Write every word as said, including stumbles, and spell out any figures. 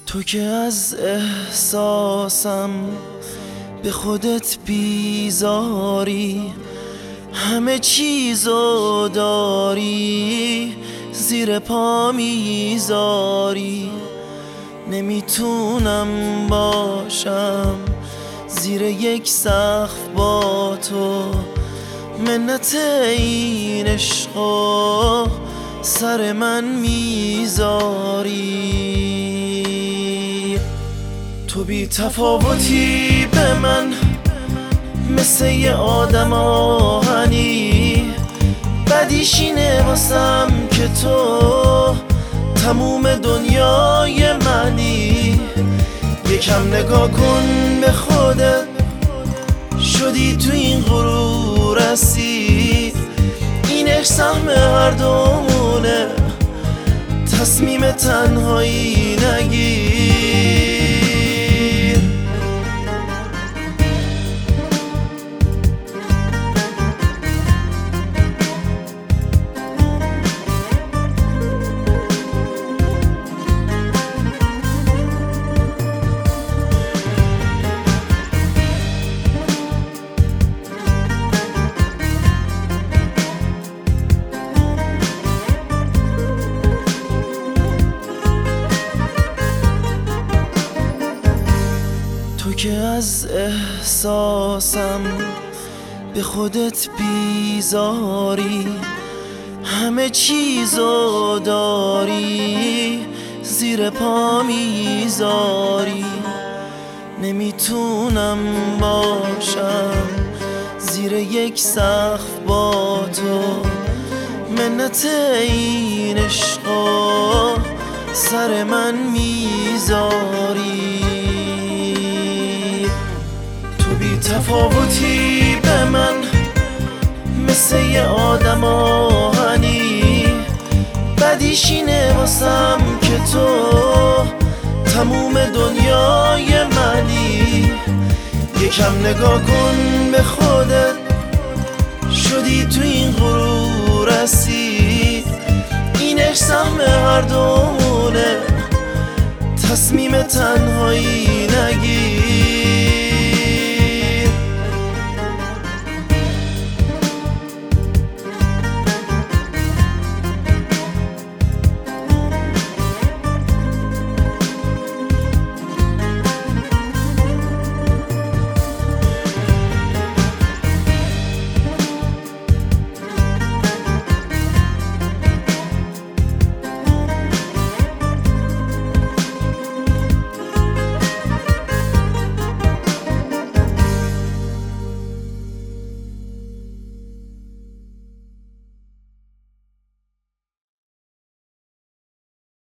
تو که از احساسم به خودت بیزاری، همه چیزو داری زیر پا میذاری. نمیتونم باشم زیر یک سقف با تو، منت این عشقو سر من میذاری. تو بی تفاوتی به من مثل یه آدم آهنی، بدیش اینه واسم که تو تموم دنیای منی. یکم نگاه کن به خودت، شدی تو این غرور اسیر. این عشق سهم هر دومونه، تصمیم تنهایی نگیر. تو که از احساسم به خودت بیزاری، همه چیزو داری زیر پا میذاری. نمیتونم باشم زیر یک سقف با تو، منت این عشقو سر من میذاری. تفاوتی به من مثل یه آدم آهنی، بدیش اینه واسم که تو تموم دنیای منی. یکم نگاه کن به خودت، شدی تو این غرور اسیر. این عشق سهم هر دومونه، تصمیم تنهایی نگیر.